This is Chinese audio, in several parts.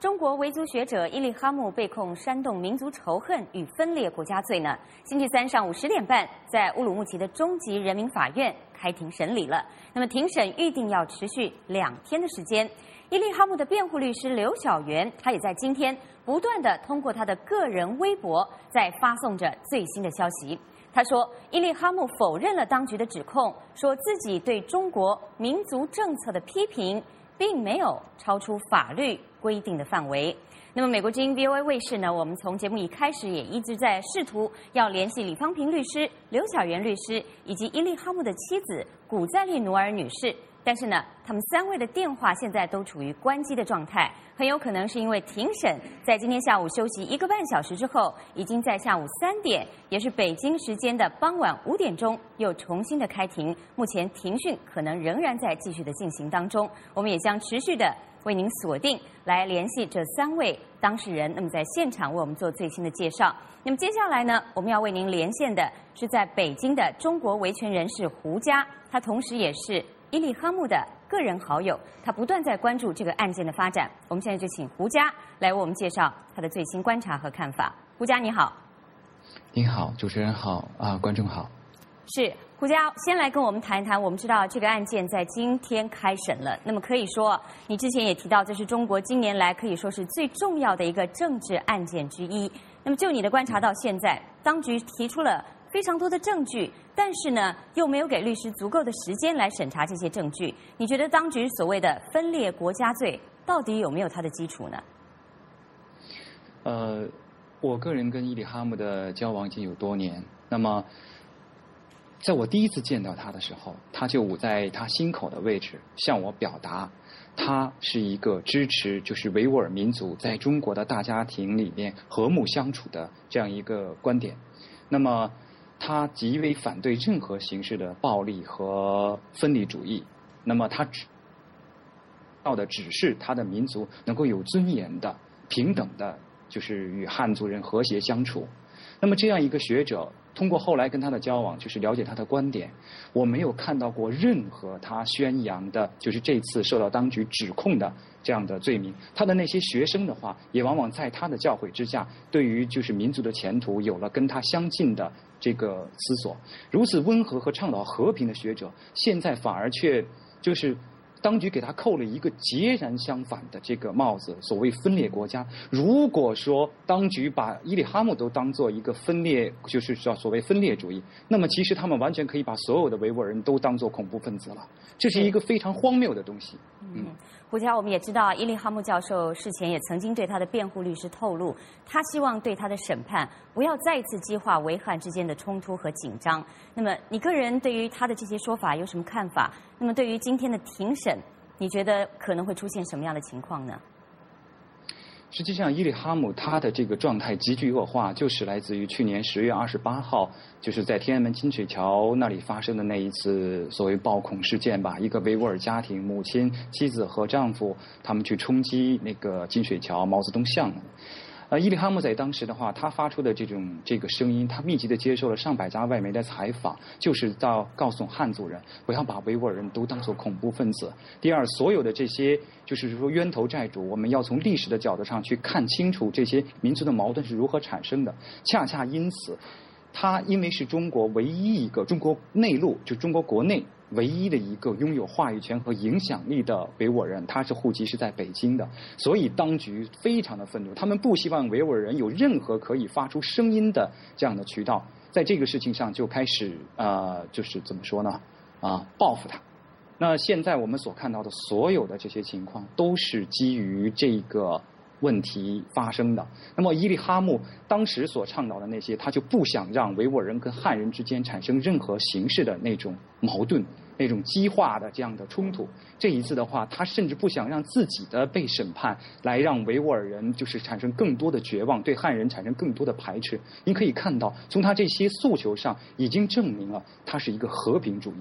中国维族学者伊利哈木被控煽动民族仇恨与分裂国家罪呢，星期三上午10点半，在乌鲁木齐的中级人民法院开庭审理了。那么庭审预定要持续2天的时间。伊利哈木的辩护律师刘晓元，他也在今天不断的通过他的个人微博，在发送着最新的消息。他说，伊利哈木否认了当局的指控，说自己对中国民族政策的批评并没有超出法律规定的范围。那么，美国之音 VOA 卫视呢，我们从节目一开始也一直在试图要联系李方平律师、刘晓元律师以及伊利哈木的妻子古赞丽努尔女士。但是呢，他们3位的电话现在都处于关机的状态，很有可能是因为庭审在今天下午休息1个半小时之后，已经在下午3点，也是北京时间的傍晚5点钟又重新的开庭。目前庭讯可能仍然在继续的进行当中，我们也将持续的为您锁定来联系这3位当事人，那么在现场为我们做最新的介绍。那么接下来呢，我们要为您连线的是在北京的中国维权人士胡佳，他同时也是伊利哈木的个人好友，他不断在关注这个案件的发展。我们现在就请胡佳来为我们介绍他的最新观察和看法。胡佳你好。 您好，主持人好观众好。 是胡佳，先来跟我们谈一谈。我们知道这个案件在今天开审了，那么可以说，你之前也提到，这是中国近年来可以说是最重要的一个政治案件之一。那么就你的观察到现在，当局提出了非常多的证据，但是呢，又没有给律师足够的时间来审查这些证据。你觉得当局所谓的分裂国家罪，到底有没有它的基础呢？ 我个人跟伊利哈木的交往已经有多年。那么，在我第一次见到他的时候，他就捂在他心口的位置，向我表达，他是一个支持就是维吾尔民族在中国的大家庭里面和睦相处的这样一个观点。那么，他极为反对任何形式的暴力和分离主义。那么他要的只是他的民族能够有尊严的、平等的，就是与汉族人和谐相处。那么这样一个学者，通过后来跟他的交往，就是了解他的观点，我没有看到过任何他宣扬的，就是这次受到当局指控的这样的罪名。他的那些学生的话，也往往在他的教诲之下，对于就是民族的前途有了跟他相近的这个思索。如此温和和倡导和平的学者，现在反而却就是当局给他扣了一个截然相反的这个帽子，所谓分裂国家。如果说当局把伊利哈木都当做一个分裂，就是说所谓分裂主义，那么其实他们完全可以把所有的维吾尔人都当作恐怖分子了。这是一个非常荒谬的东西。 胡佳，我们也知道伊利哈木教授事前也曾经对他的辩护律师透露，他希望对他的审判不要再一次激化维汉之间的冲突和紧张。那么你个人对于他的这些说法有什么看法？那么对于今天的庭审，你觉得可能会出现什么样的情况呢？ 实际上，伊利哈木他的这个状态急剧恶化，就是来自于去年10月28号，就是在天安门金水桥那里发生的那一次所谓暴恐事件吧。一个维吾尔家庭，母亲、妻子和丈夫，他们去冲击那个金水桥毛泽东像。伊利哈木在当时的话，他发出的这个声音，他密集的接受了上百家外媒的采访，就是告诉汉族人不要把维吾尔人都当作恐怖分子。第二，所有的这些就是说冤头债主，我们要从历史的角度上去看清楚这些民族的矛盾是如何产生的。恰恰因此，他因为是中国唯一一个中国内陆，就中国国内唯一的一个拥有话语权和影响力的维吾尔人，他是户籍是在北京的，所以当局非常的愤怒，他们不希望维吾尔人有任何可以发出声音的这样的渠道，在这个事情上就开始就是怎么说呢报复他。那现在我们所看到的所有的这些情况，都是基于这个问题发生的。那么伊利哈木当时所倡导的那些，他就不想让维吾尔人跟汉人之间产生任何形式的那种矛盾，那种激化的这样的冲突。这一次的话，他甚至不想让自己的被审判来让维吾尔人就是产生更多的绝望，对汉人产生更多的排斥。您可以看到，从他这些诉求上已经证明了他是一个和平主义者。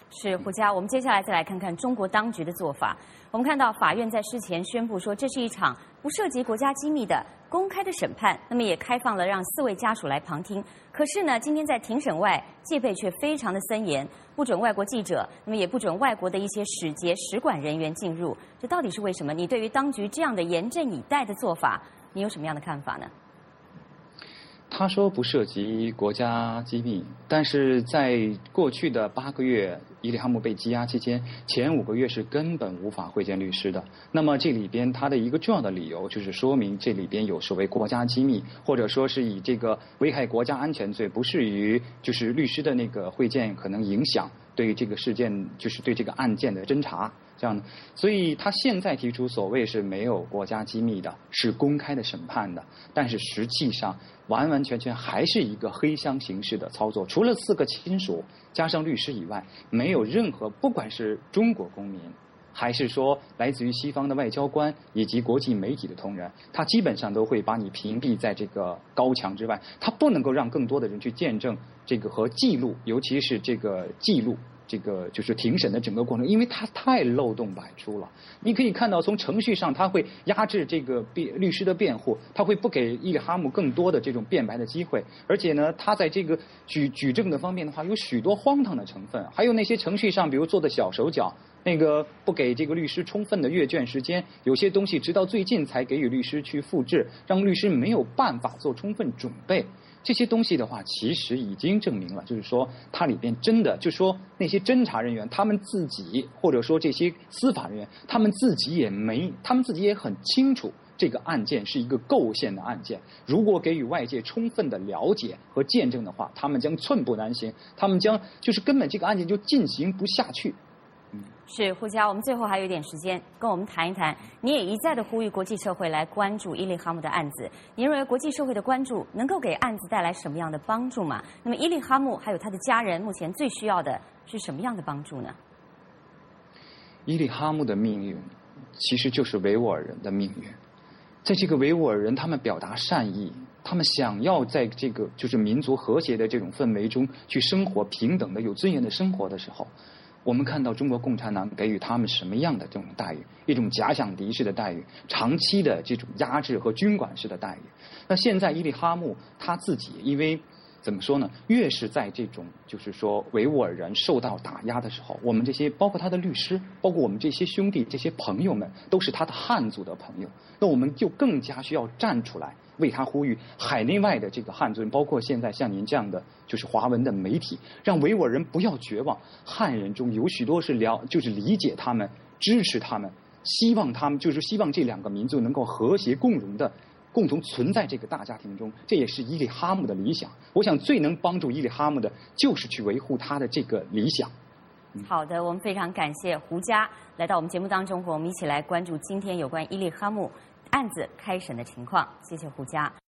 是胡佳，我们接下来再来看看中国当局的做法。我们看到法院在事前宣布说，这是一场不涉及国家机密的公开的审判，那么也开放了让4位家属来旁听。可是呢，今天在庭审外戒备却非常的森严，不准外国记者，那么也不准外国的一些使节、使馆人员进入。这到底是为什么？你对于当局这样的严阵以待的做法，你有什么样的看法呢？ 他说不涉及国家机密，但是在过去的8个月伊里哈木被羁押期间，前5个月是根本无法会见律师的。那么这里边他的一个重要的理由就是说明这里边有所谓国家机密，或者说是以这个危害国家安全罪，不适于就是律师的那个会见可能影响对这个事件，就是对这个案件的侦查。这样的，所以他现在提出所谓是没有国家机密的，是公开的审判的，但是实际上完完全全还是一个黑箱形式的操作。除了4个亲属加上律师以外，没有任何，不管是中国公民，还是说来自于西方的外交官以及国际媒体的同仁，他基本上都会把你屏蔽在这个高墙之外，他不能够让更多的人去见证这个和记录，尤其是这个记录。这个就是庭审的整个过程，因为它太漏洞百出了。你可以看到，从程序上，他会压制这个律师的辩护，他会不给伊里哈木更多的这种辩白的机会，而且呢，他在这个举证的方面的话，有许多荒唐的成分，还有那些程序上，比如做的小手脚，那个不给这个律师充分的阅卷时间，有些东西直到最近才给予律师去复制，让律师没有办法做充分准备。这些东西的话，其实已经证明了，就是说它里边真的，就是说那些侦查人员他们自己，或者说这些司法人员，他们自己也很清楚这个案件是一个构陷的案件。如果给予外界充分的了解和见证的话，他们将寸步难行，他们将就是根本这个案件就进行不下去。 是胡佳，我们最后还有一点时间，跟我们谈一谈。你也一再的呼吁国际社会来关注伊里哈木的案子，你认为国际社会的关注能够给案子带来什么样的帮助吗？那么伊里哈木还有他的家人目前最需要的是什么样的帮助呢？ 伊里哈木的命运其实就是维吾尔人的命运，在这个维吾尔人他们表达善意，他们想要在这个就是民族和谐的这种氛围中去生活平等的有尊严的生活的时候，我们看到中国共产党给予他们什么样的这种待遇，一种假想敌式的待遇，长期的这种压制和军管式的待遇。那现在伊里哈木他自己因为怎么说呢，越是在这种就是说维吾尔人受到打压的时候，我们这些包括他的律师，包括我们这些兄弟这些朋友们，都是他的汉族的朋友，那我们就更加需要站出来为他呼吁。海内外的这个汉族人，包括现在像您这样的就是华文的媒体，让维吾尔人不要绝望。汉人中有许多是就是理解他们，支持他们，希望他们就是希望这2个民族能够和谐共荣的共同存在这个大家庭中，这也是伊里哈木的理想。我想最能帮助伊里哈木的就是去维护他的这个理想。 好的，我们非常感谢胡佳来到我们节目当中，和我们一起来关注今天有关伊里哈木案子开审的情况。谢谢胡佳。